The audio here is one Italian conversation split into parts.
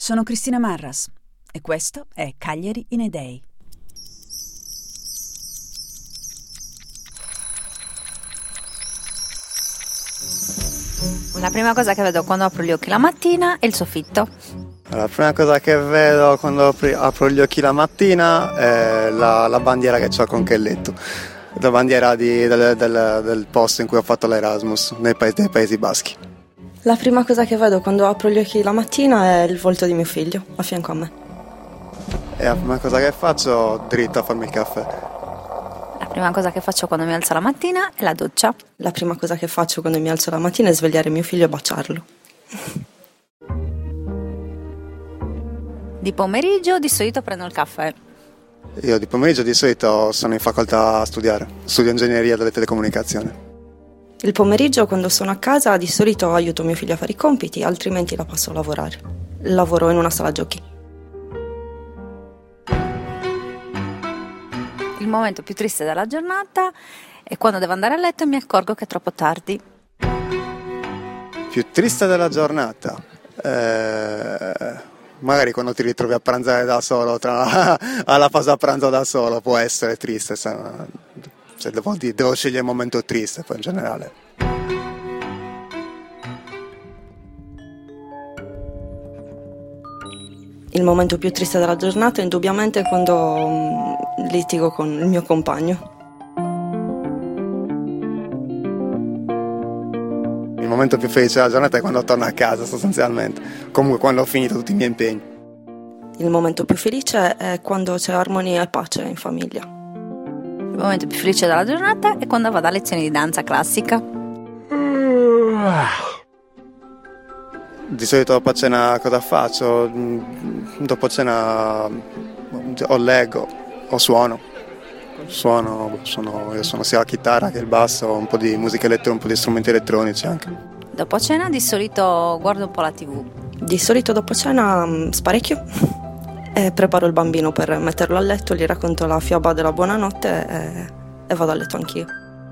sono Cristina Marras e questo è Cagliari in a Day. La prima cosa che vedo quando apro gli occhi la mattina è il soffitto. La prima cosa che vedo quando apro gli occhi la mattina è la bandiera che c'ho con Chelletto, la bandiera del posto in cui ho fatto l'Erasmus, dei Paesi Baschi. La prima cosa che vedo quando apro gli occhi la mattina è il volto di mio figlio a fianco a me. E la prima cosa che faccio, dritto a farmi il caffè. La prima cosa che faccio quando mi alzo la mattina è la doccia. La prima cosa che faccio quando mi alzo la mattina è svegliare mio figlio e baciarlo. Di pomeriggio di solito prendo il caffè. Io di pomeriggio di solito sono in facoltà a studiare, studio ingegneria delle telecomunicazioni. Il pomeriggio quando sono a casa di solito aiuto mio figlio a fare i compiti, altrimenti la passo a lavorare. Lavoro in una sala giochi. Il momento più triste della giornata è quando devo andare a letto e mi accorgo che è troppo tardi. Più triste della giornata? Magari quando ti ritrovi a pranzare da solo, alla pausa pranzo da solo, può essere triste. Se devo scegliere il momento triste, poi in generale. Il momento più triste della giornata è indubbiamente quando litigo con il mio compagno. Il momento più felice della giornata è quando torno a casa, sostanzialmente. Comunque quando ho finito tutti i miei impegni. Il momento più felice è quando c'è armonia e pace in famiglia. Il momento più felice della giornata è quando vado a lezioni di danza classica. Di solito dopo cena cosa faccio? Dopo cena o leggo o suono. Io suono sia la chitarra che il basso, un po' di musica elettronica, un po' di strumenti elettronici anche. Dopo cena di solito guardo un po' la TV. Di solito dopo cena sparecchio e preparo il bambino per metterlo a letto, gli racconto la fiaba della buonanotte e vado a letto anch'io.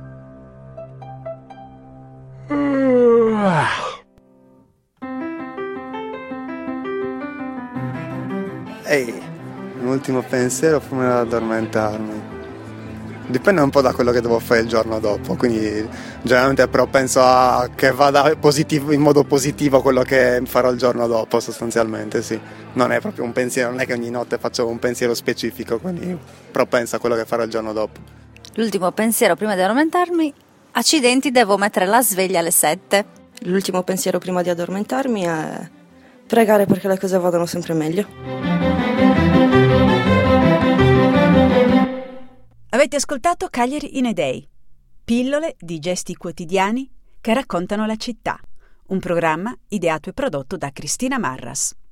Un ultimo pensiero prima di addormentarmi. Dipende un po' da quello che devo fare il giorno dopo, quindi generalmente però penso che vada in modo positivo quello che farò il giorno dopo, sostanzialmente, sì. Non è proprio un pensiero, non è che ogni notte faccio un pensiero specifico, quindi però penso a quello che farò il giorno dopo. L'ultimo pensiero prima di addormentarmi: accidenti, devo mettere la sveglia alle 7. L'ultimo pensiero prima di addormentarmi è pregare perché le cose vadano sempre meglio. Avete ascoltato Cagliari in a Day, pillole di gesti quotidiani che raccontano la città, un programma ideato e prodotto da Cristina Marras.